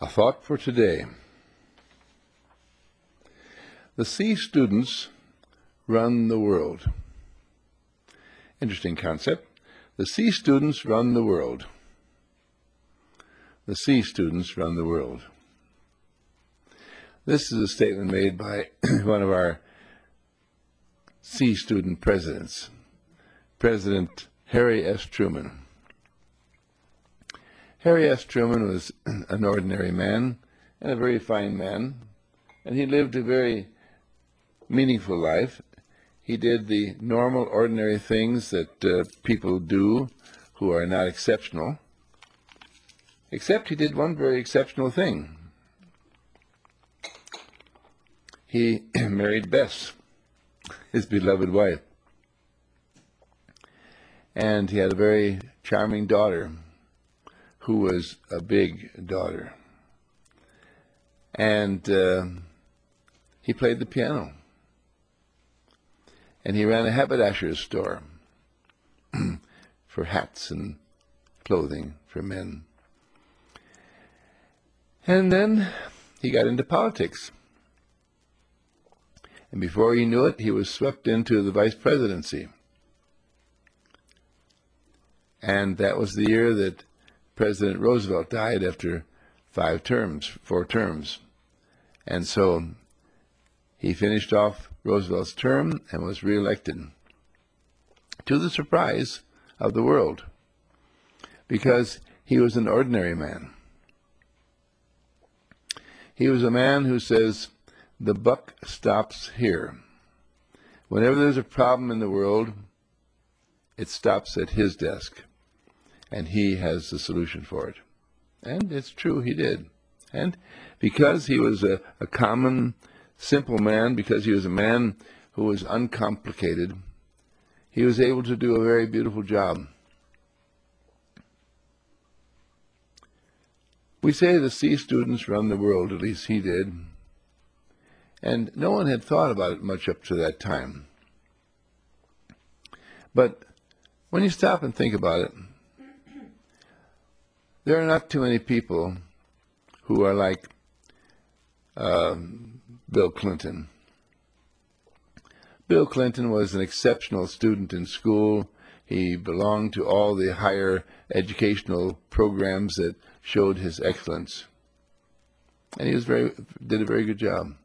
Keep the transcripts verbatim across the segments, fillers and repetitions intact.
A thought for today. The C students run the world. Interesting concept. The C students run the world. The C students run the world. This is a statement made by one of our C student presidents, President Harry S. Truman. Harry S. Truman was an ordinary man and a very fine man, and he lived a very meaningful life. He did the normal, ordinary things that uh, people do who are not exceptional, except he did one very exceptional thing. He married Bess, his beloved wife, and he had a very charming daughter who was a big daughter. And uh, he played the piano. And he ran a haberdasher's store for hats and clothing for men. And then he got into politics. And before he knew it, he was swept into the vice presidency. And that was the year that President Roosevelt died after five terms, four terms. And so he finished off Roosevelt's term and was reelected, to the surprise of the world, because he was an ordinary man. He was a man who says, the buck stops here. Whenever there's a problem in the world, it stops at his desk, and he has the solution for it. And it's true, he did. And because he was a, a common, simple man, because he was a man who was uncomplicated, he was able to do a very beautiful job. We say the C students run the world, at least he did. And no one had thought about it much up to that time. But when you stop and think about it, there are not too many people who are like uh, Bill Clinton. Bill Clinton was an exceptional student in school. He belonged to all the higher educational programs that showed his excellence. And he was very, did a very good job.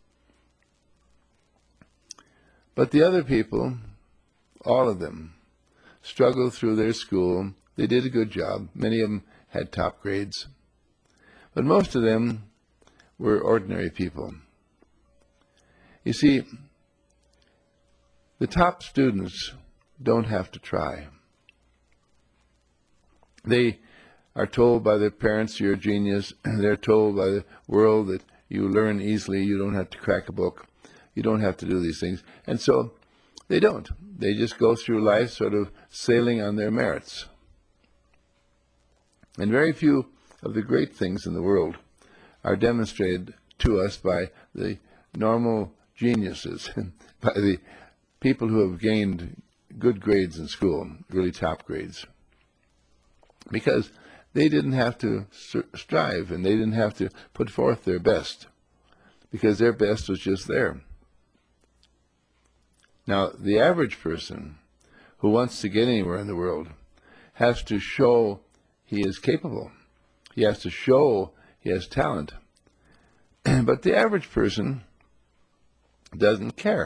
But the other people, all of them, struggled through their school. They did a good job. Many of them had top grades. But most of them were ordinary people. You see, the top students don't have to try. They are told by their parents, you're a genius. They're told by the world that you learn easily, you don't have to crack a book, you don't have to do these things. And so they don't. They just go through life sort of sailing on their merits. And very few of the great things in the world are demonstrated to us by the normal geniuses, by the people who have gained good grades in school, really top grades, because they didn't have to strive and they didn't have to put forth their best, because their best was just there. Now, the average person who wants to get anywhere in the world has to show he is capable. He has to show he has talent. But the average person doesn't care.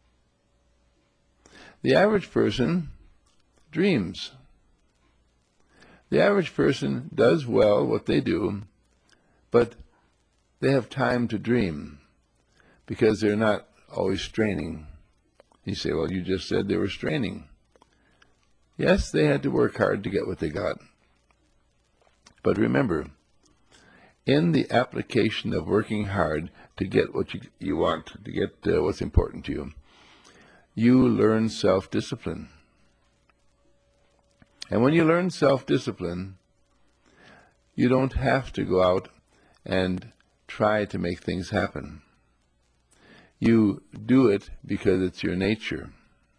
The average person dreams. The average person does well what they do, but they have time to dream because they're not always straining. You say, well, you just said they were straining. Yes, they had to work hard to get what they got. But remember, in the application of working hard to get what you, you want, to get uh, what's important to you, you learn self-discipline. And when you learn self-discipline, you don't have to go out and try to make things happen. You do it because it's your nature.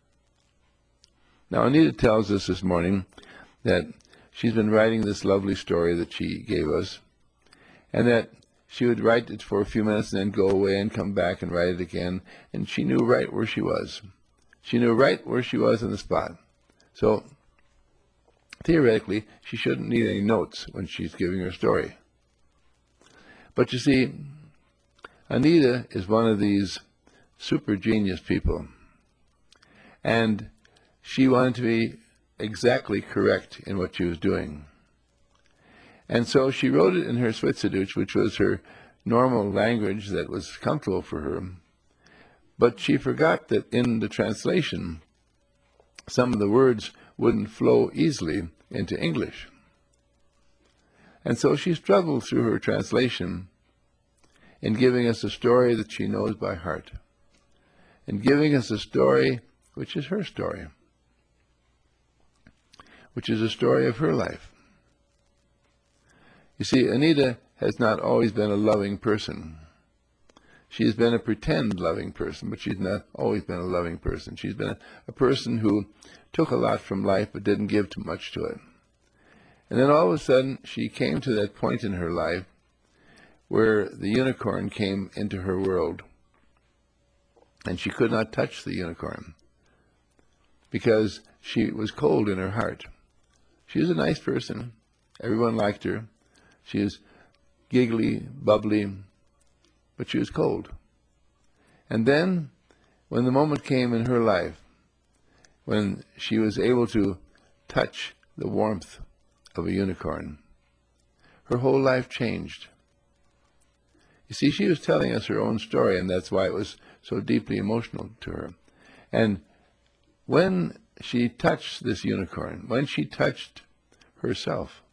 Now, Anita tells us this morning that she's been writing this lovely story that she gave us, and that she would write it for a few minutes and then go away and come back and write it again, and she knew right where she was. She knew right where she was in the spot. So, theoretically, she shouldn't need any notes when she's giving her story. But you see, Anita is one of these super genius people, and she wanted to be exactly correct in what she was doing. And so she wrote it in her Schweizerdeutsch, which was her normal language that was comfortable for her, but she forgot that in the translation, some of the words wouldn't flow easily into English. And so she struggled through her translation in giving us a story that she knows by heart, in giving us a story which is her story, which is a story of her life. You see, Anita has not always been a loving person. She has been a pretend loving person, but she's not always been a loving person. She's been a, a person who took a lot from life but didn't give too much to it. And then all of a sudden, she came to that point in her life where the unicorn came into her world. And she could not touch the unicorn because she was cold in her heart. She was a nice person. Everyone liked her. She was giggly, bubbly, but she was cold. And then, when the moment came in her life, when she was able to touch the warmth of a unicorn, her whole life changed. You see, she was telling us her own story, and that's why it was so deeply emotional to her. And when she touched this unicorn, when she touched herself,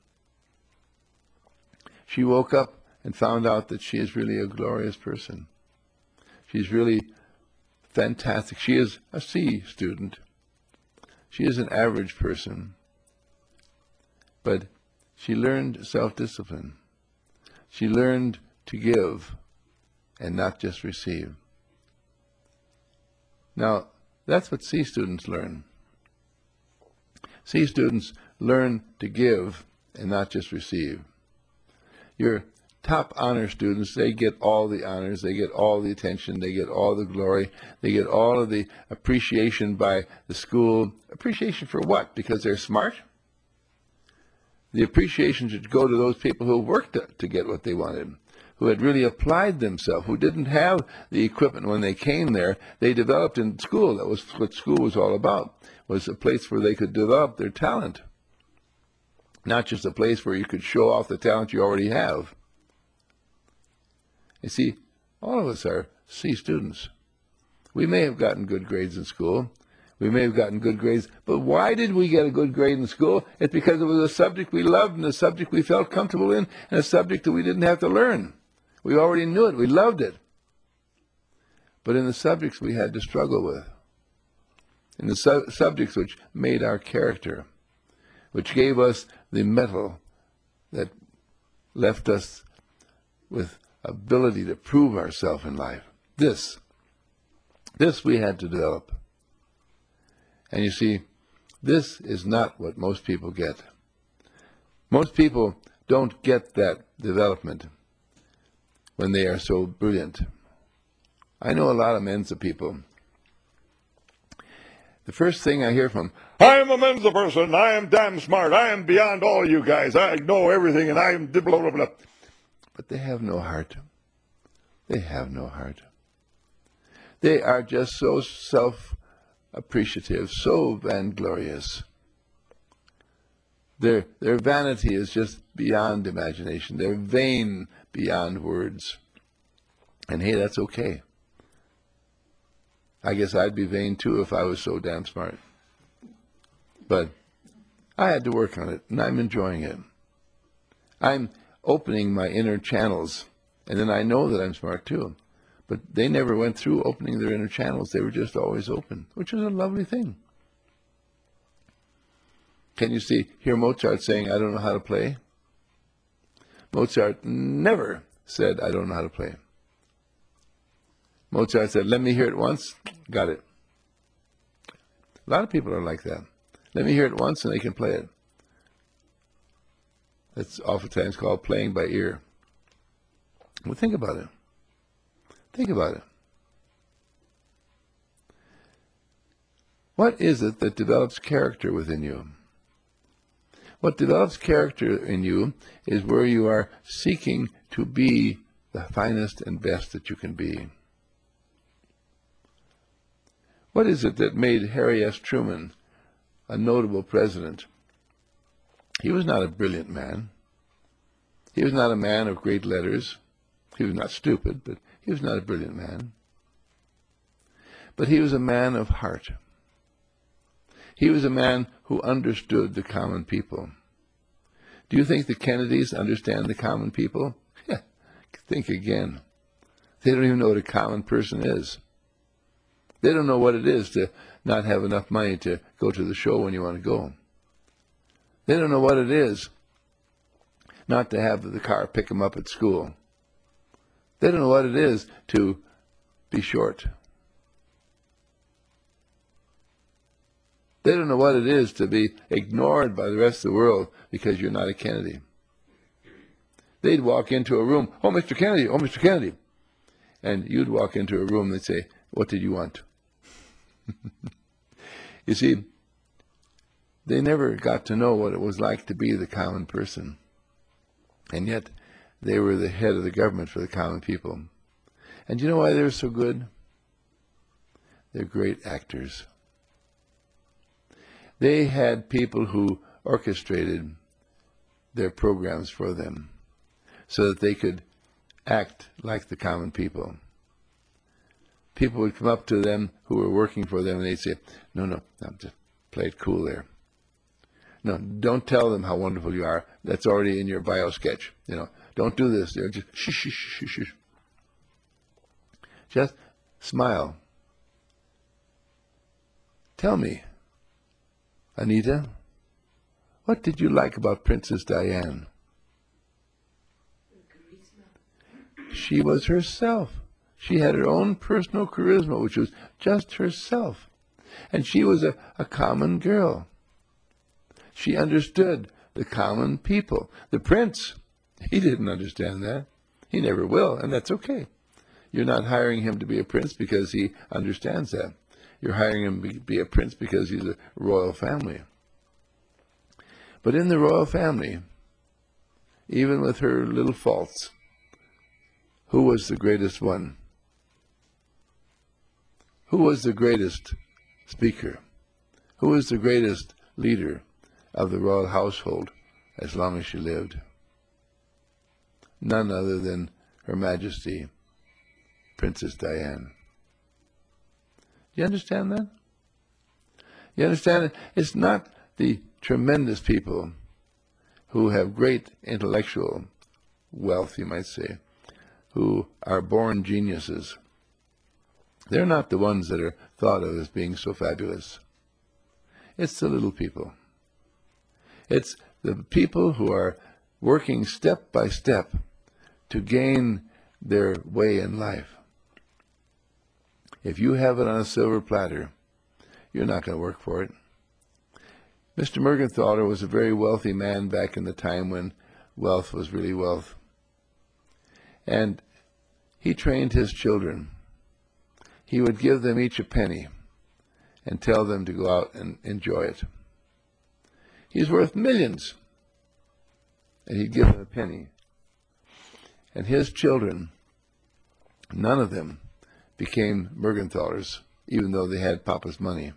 she woke up and found out that she is really a glorious person. She's really fantastic. She is a C student. She is an average person. But she learned self-discipline. She learned to give and not just receive. Now, that's what C students learn. C students learn to give and not just receive. Your top honor students, they get all the honors, they get all the attention, they get all the glory, they get all of the appreciation by the school. Appreciation for what? Because they're smart? The appreciation should go to those people who worked to, to get what they wanted, who had really applied themselves, who didn't have the equipment when they came there. They developed in school. That was what school was all about, was a place where they could develop their talent, not just a place where you could show off the talent you already have. You see, all of us are C students. We may have gotten good grades in school. We may have gotten good grades, but why did we get a good grade in school? It's because it was a subject we loved and a subject we felt comfortable in and a subject that we didn't have to learn. We already knew it. We loved it. But in the subjects we had to struggle with, in the su- subjects which made our character, which gave us the metal that left us with ability to prove ourselves in life. This, this we had to develop. And you see, this is not what most people get. Most people don't get that development when they are so brilliant. I know a lot of Mensa people. The first thing I hear from, I am a Mensa person, I am damn smart, I am beyond all you guys, I know everything, and I am blah, blah, blah. But they have no heart. They have no heart. They are just so self-appreciative, so vainglorious. Their, their vanity is just beyond imagination. They're vain beyond words. And hey, that's okay. I guess I'd be vain too if I was so damn smart. But I had to work on it, and I'm enjoying it. I'm opening my inner channels, and then I know that I'm smart too. But they never went through opening their inner channels. They were just always open, which is a lovely thing. Can you see, hear Mozart saying, I don't know how to play? Mozart never said, I don't know how to play. Mozart said, let me hear it once, got it. A lot of people are like that. Let me hear it once and they can play it. That's oftentimes called playing by ear. Well, think about it. Think about it. What is it that develops character within you? What develops character in you is where you are seeking to be the finest and best that you can be. What is it that made Harry S. Truman a notable president? He was not a brilliant man. He was not a man of great letters. He was not stupid, but he was not a brilliant man. But he was a man of heart. He was a man who understood the common people. Do you think the Kennedys understand the common people? Think again. They don't even know what a common person is. They don't know what it is to not have enough money to go to the show when you want to go. They don't know what it is not to have the car pick them up at school. They don't know what it is to be short. They don't know what it is to be ignored by the rest of the world because you're not a Kennedy. They'd walk into a room, "Oh, Mister Kennedy, oh, Mister Kennedy." And you'd walk into a room and they'd say, "What did you want?" You see, they never got to know what it was like to be the common person. And yet, they were the head of the government for the common people. And you know why they're so good? They're great actors. They had people who orchestrated their programs for them so that they could act like the common people. People would come up to them who were working for them and they'd say, no, no, no, just play it cool there. No, don't tell them how wonderful you are. That's already in your bio sketch. You know, don't do this. You know, just shh, shh, shh, shh, shh. Just smile. Tell me, Anita, what did you like about Princess Diane? She was herself. She had her own personal charisma, which was just herself. And she was a, a common girl. She understood the common people. The prince, he didn't understand that. He never will, and that's okay. You're not hiring him to be a prince because he understands that. You're hiring him to be a prince because he's a royal family. But in the royal family, even with her little faults, who was the greatest one? Who was the greatest speaker? Who was the greatest leader of the royal household as long as she lived? None other than Her Majesty, Princess Diane. You understand that? You understand it? It's not the tremendous people who have great intellectual wealth, you might say, who are born geniuses. They're not the ones that are thought of as being so fabulous. It's the little people. It's the people who are working step by step to gain their way in life. If you have it on a silver platter, you're not going to work for it. Mister Mergenthaler was a very wealthy man back in the time when wealth was really wealth. And he trained his children. He would give them each a penny and tell them to go out and enjoy it. He's worth millions, and he'd give them a penny. And his children, none of them became Mergenthalers, even though they had Papa's money,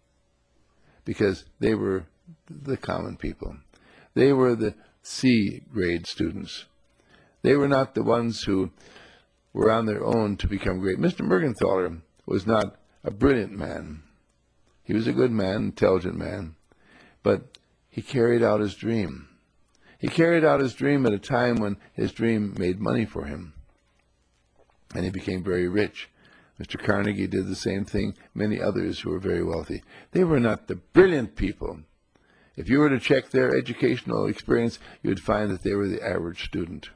because they were the common people. They were the C grade students. They were not the ones who were on their own to become great. Mister Mergenthaler was not a brilliant man. He was a good man, intelligent man, but he carried out his dream. He carried out his dream at a time when his dream made money for him, and he became very rich. Mister Carnegie did the same thing, many others who were very wealthy. They were not the brilliant people. If you were to check their educational experience, you would find that they were the average student.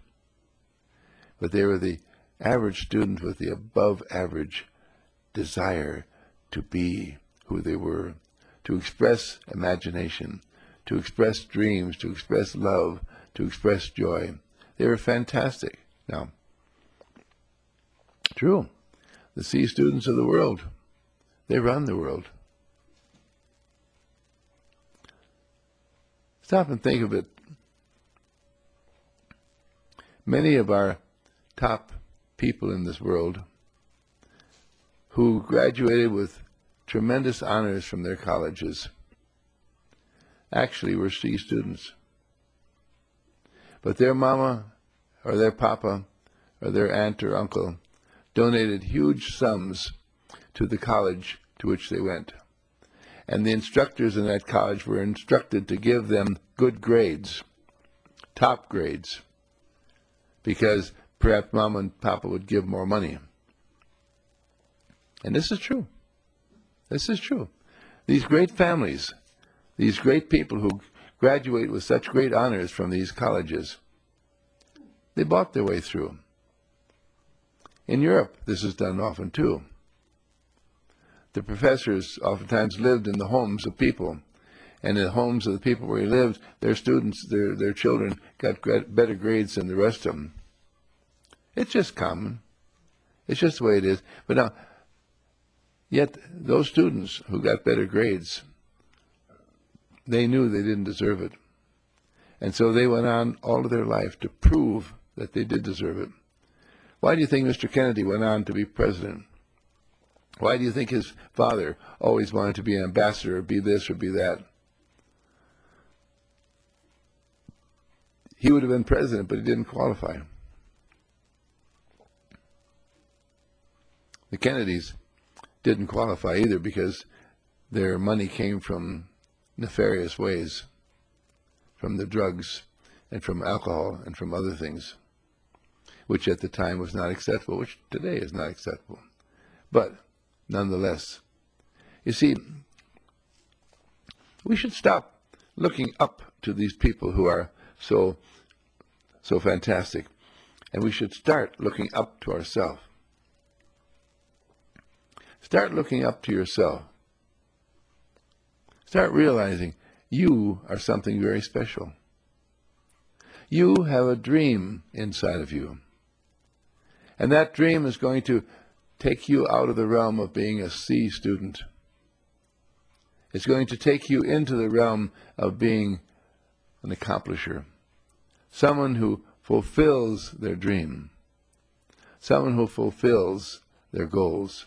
But they were the average student with the above average desire to be who they were, to express imagination, to express dreams, to express love, to express joy. They were fantastic. Now, True. The C students of the world, they run the world. Stop and think of it. Many of our top people in this world who graduated with tremendous honors from their colleges actually were C students. But their mama or their papa or their aunt or uncle donated huge sums to the college to which they went. And the instructors in that college were instructed to give them good grades, top grades, because perhaps mama and papa would give more money. And this is true. This is true. These great families, these great people who graduate with such great honors from these colleges, they bought their way through. In Europe, this is done often too. The professors oftentimes lived in the homes of people, and in the homes of the people where he lived, their students, their, their children got better grades than the rest of them. It's just common. It's just the way it is. But now, yet those students who got better grades, they knew they didn't deserve it. And so they went on all of their life to prove that they did deserve it. Why do you think Mister Kennedy went on to be president? Why do you think his father always wanted to be an ambassador or be this or be that? He would have been president, but he didn't qualify. The Kennedys didn't qualify either because their money came from nefarious ways, from the drugs and from alcohol and from other things, which at the time was not acceptable, which today is not acceptable. But nonetheless, you see, we should stop looking up to these people who are so, so fantastic, and we should start looking up to ourselves. Start looking up to yourself. Start realizing you are something very special. You have a dream inside of you. And that dream is going to take you out of the realm of being a C student. It's going to take you into the realm of being an accomplisher, someone who fulfills their dream, someone who fulfills their goals.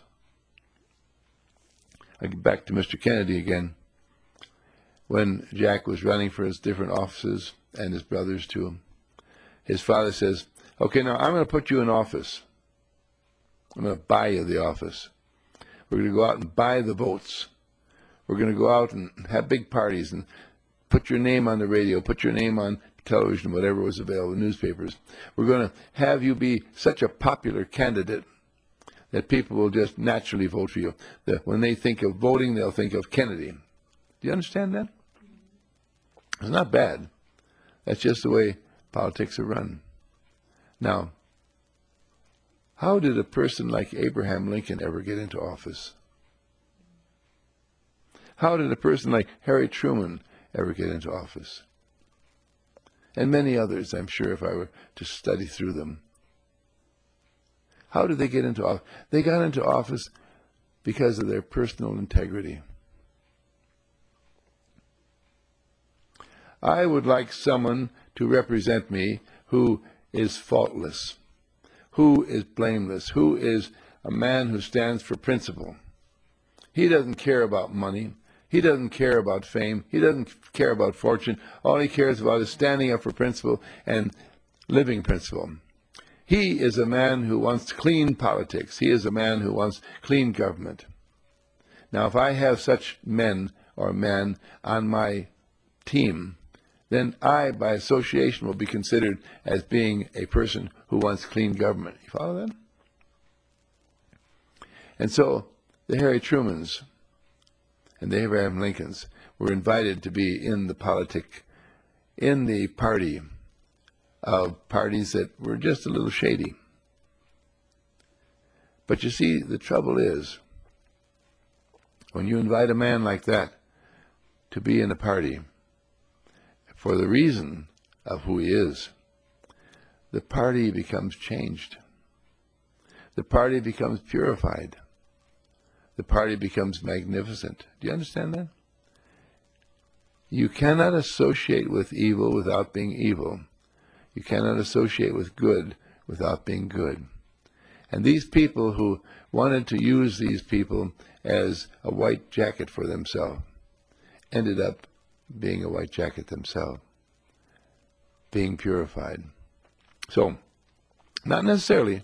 I get back to Mister Kennedy again. When Jack was running for his different offices, and his brothers too, his father says, okay, now I'm going to put you in office. I'm going to buy you the office. We're going to go out and buy the votes. We're going to go out and have big parties and put your name on the radio, put your name on television, whatever was available, newspapers. We're going to have you be such a popular candidate that people will just naturally vote for you. That when they think of voting, they'll think of Kennedy. Do you understand that? It's not bad. That's just the way politics are run. Now, how did a person like Abraham Lincoln ever get into office? How did a person like Harry Truman ever get into office? And many others, I'm sure, if I were to study through them. How did they get into office? They got into office because of their personal integrity. I would like someone to represent me who is faultless, who is blameless, who is a man who stands for principle. He doesn't care about money. He doesn't care about fame. He doesn't care about fortune. All he cares about is standing up for principle and living principle. He is a man who wants clean politics. He is a man who wants clean government. Now, if I have such men or man on my team, then I, by association, will be considered as being a person who wants clean government. You follow that? And so the Harry Trumans and the Abraham Lincolns were invited to be in the politic, in the party of parties that were just a little shady. But you see, the trouble is, when you invite a man like that to be in a party for the reason of who he is, the party becomes changed. the party becomes purified. The party becomes magnificent. Do you understand that? You cannot associate with evil without being evil. You cannot associate with good without being good. And these people who wanted to use these people as a white jacket for themselves ended up being a white jacket themselves, being purified. So, not necessarily,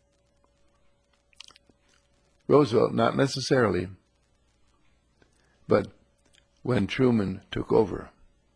Roosevelt, not necessarily, but when Truman took over.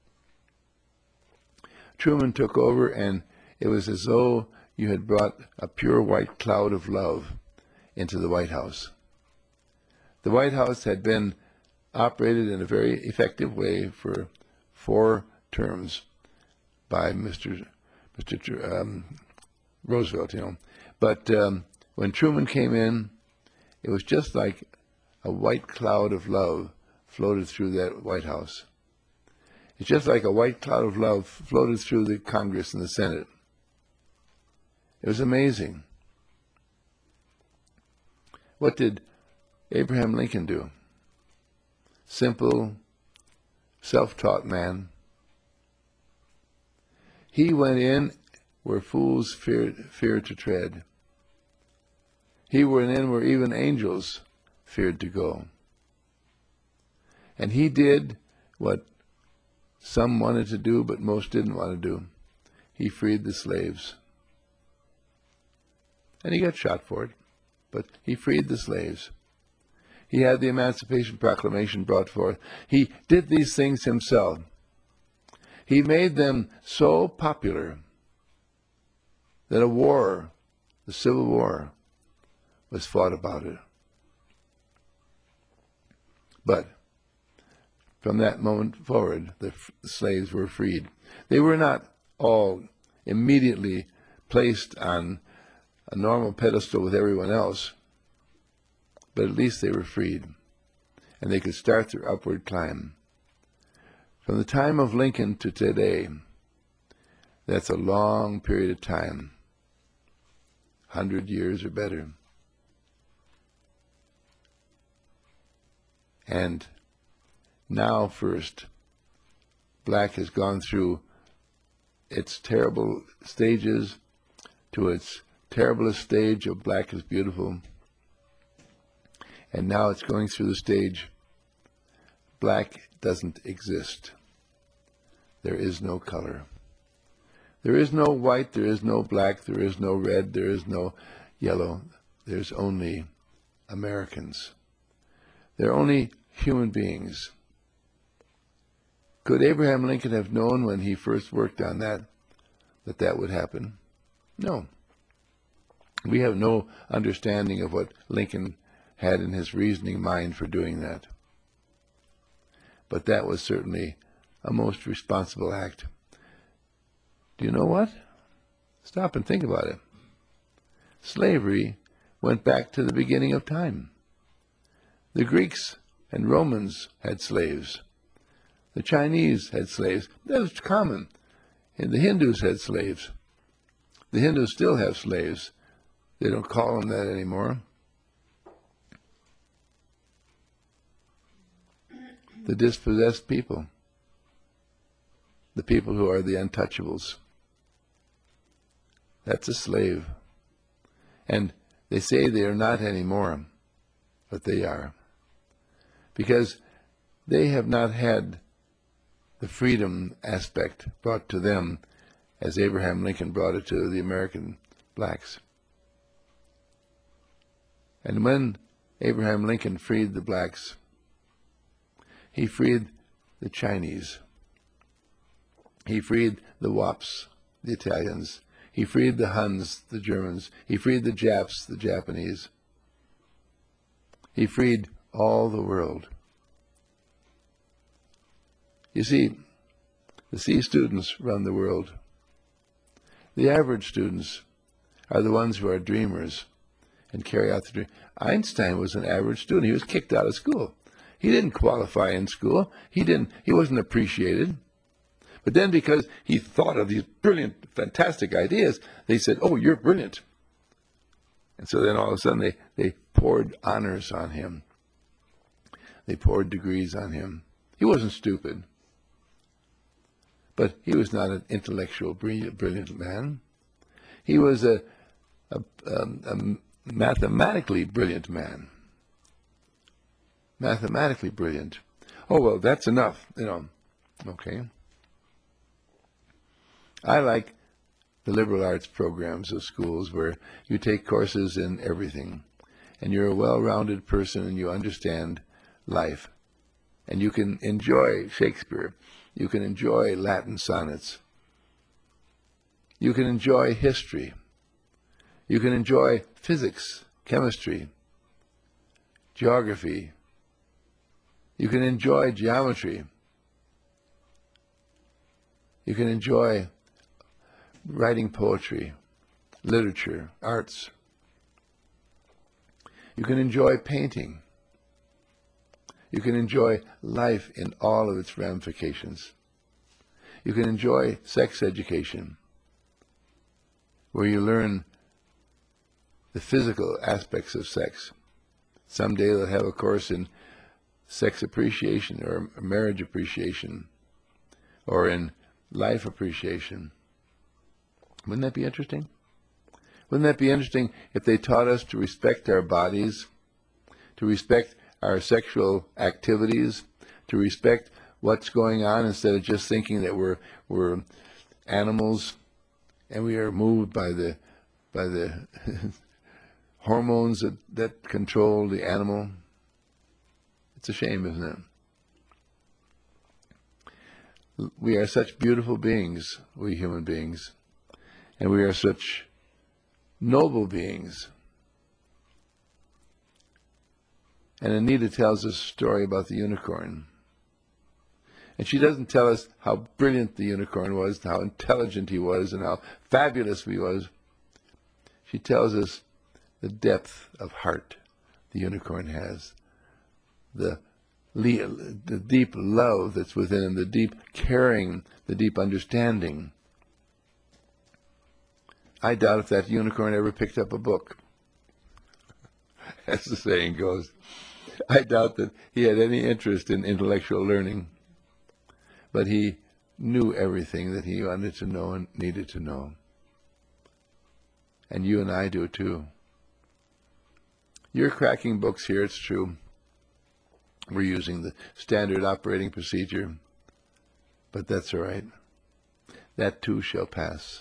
Truman took over, and it was as though you had brought a pure white cloud of love into the White House. The White House had been operated in a very effective way for four terms by Mister Mister Um, Roosevelt, you know. But um, when Truman came in, it was just like a white cloud of love floated through that White House. It's just like a white cloud of love floated through the Congress and the Senate. It was amazing. What did Abraham Lincoln do? Simple, self-taught man. He went in where fools feared, feared to tread. He went in where even angels feared to go. And he did what some wanted to do, but most didn't want to do. He freed the slaves. And he got shot for it, but he freed the slaves. He had the Emancipation Proclamation brought forth. He did these things himself. He made them so popular that a war, the Civil War, was fought about it. But from that moment forward, the, the slaves were freed. They were not all immediately placed on a normal pedestal with everyone else, but at least they were freed, and they could start their upward climb. From the time of Lincoln to today, that's a long period of time, hundred years or better. And now first, black has gone through its terrible stages to its terriblest stage of black is beautiful. And now it's going through the stage, black doesn't exist. There is no color. There is no white, there is no black, there is no red, there is no yellow. There's only Americans. They're only human beings. Could Abraham Lincoln have known when he first worked on that, that that would happen? No. We have no understanding of what Lincoln had in his reasoning mind for doing that. But that was certainly a most responsible act. Do you know what? Stop and think about it. Slavery went back to the beginning of time. The Greeks and Romans had slaves. The Chinese had slaves. That was common. And the Hindus had slaves. The Hindus still have slaves. They don't call them that anymore. The dispossessed people. The people who are the untouchables. That's a slave. And they say they are not anymore, but they are. Because they have not had the freedom aspect brought to them as Abraham Lincoln brought it to the American blacks. And when Abraham Lincoln freed the blacks, he freed the Chinese. He freed the Wops, the Italians. He freed the Huns, the Germans. He freed the Japs, the Japanese. He freed all the world. You see, the C students run the world. The average students are the ones who are dreamers and carry out the dream. Einstein was an average student. He was kicked out of school. He didn't qualify in school. He didn't. He wasn't appreciated. But then because he thought of these brilliant, fantastic ideas, they said, oh, you're brilliant. And so then all of a sudden they, they poured honors on him. They poured degrees on him. He wasn't stupid, but he was not an intellectual, brilliant, brilliant man. He was a, a, a, a mathematically brilliant man. Mathematically brilliant. Oh, well, that's enough, you know. Okay. I like the liberal arts programs of schools where you take courses in everything, and you're a well-rounded person and you understand life, and you can enjoy Shakespeare, you can enjoy Latin sonnets, you can enjoy history, you can enjoy physics, chemistry, geography, you can enjoy geometry, you can enjoy writing poetry, literature, arts. You can enjoy painting. You can enjoy life in all of its ramifications. You can enjoy sex education, where you learn the physical aspects of sex. Someday they'll have a course in sex appreciation or marriage appreciation or in life appreciation. Wouldn't that be interesting? Wouldn't that be interesting if they taught us to respect our bodies, to respect our sexual activities, to respect what's going on instead of just thinking that we're we're animals and we are moved by the by the hormones that, that control the animal? It's a shame, isn't it? We are such beautiful beings, we human beings. And we are such noble beings. And Anita tells us a story about the unicorn. And she doesn't tell us how brilliant the unicorn was, how intelligent he was, and how fabulous he was. She tells us the depth of heart the unicorn has, the, the deep love that's within him, the deep caring, the deep understanding. I doubt if that unicorn ever picked up a book, as the saying goes. I doubt that he had any interest in intellectual learning, but he knew everything that he wanted to know and needed to know. And you and I do too. You're cracking books here, it's true. We're using the standard operating procedure, but that's all right. That too shall pass.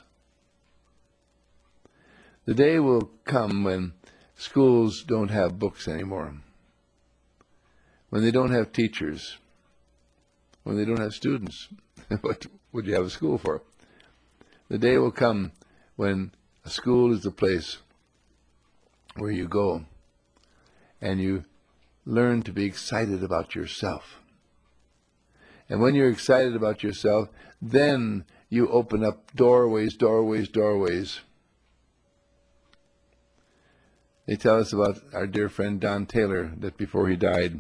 The day will come when schools don't have books anymore, when they don't have teachers, when they don't have students. What would you have a school for? The day will come when a school is the place where you go and you learn to be excited about yourself. And when you're excited about yourself, then you open up doorways, doorways, doorways. They tell us about our dear friend Don Taylor, that before he died,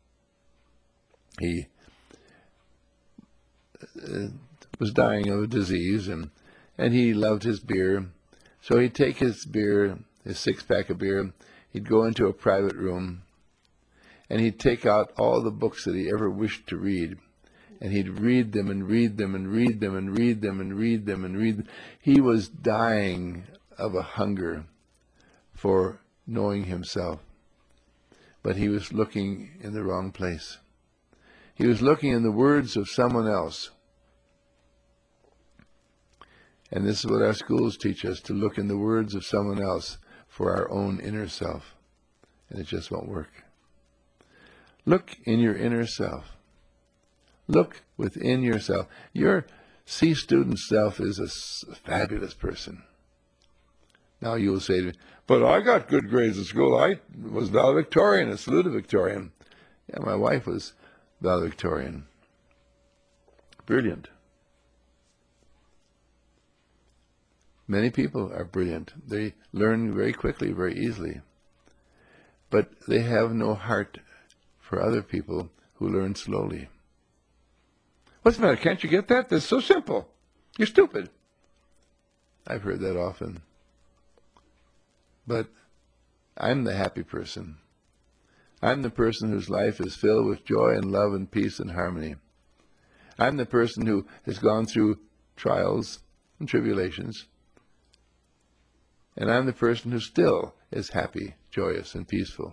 he uh, was dying of a disease, and, and he loved his beer. So he'd take his beer, his six-pack of beer, he'd go into a private room, and he'd take out all the books that he ever wished to read, and he'd read them and read them and read them and read them and read them and read them. He was dying of a hunger for knowing himself, but he was looking in the wrong place. He was looking in the words of someone else. And this is what our schools teach us, to look in the words of someone else for our own inner self. And it just won't work. Look in your inner self. Look within yourself. Your C student self is a fabulous person. Now you will say to me, but I got good grades at school. I was valedictorian and salutatorian. Yeah, my wife was valedictorian. Brilliant. Many people are brilliant. They learn very quickly, very easily. But they have no heart for other people who learn slowly. What's the matter? Can't you get that? That's so simple. You're stupid. I've heard that often. But I'm the happy person. I'm the person whose life is filled with joy and love and peace and harmony. I'm the person who has gone through trials and tribulations. And I'm the person who still is happy, joyous, and peaceful.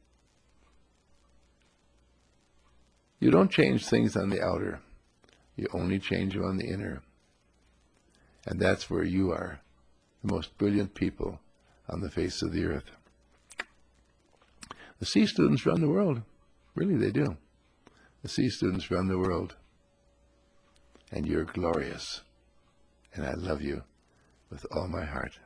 You don't change things on the outer. You only change them on the inner. And that's where you are, the most brilliant people on the face of the earth. The C students run the world. Really, they do. The C students run the world. And you're glorious. And I love you with all my heart.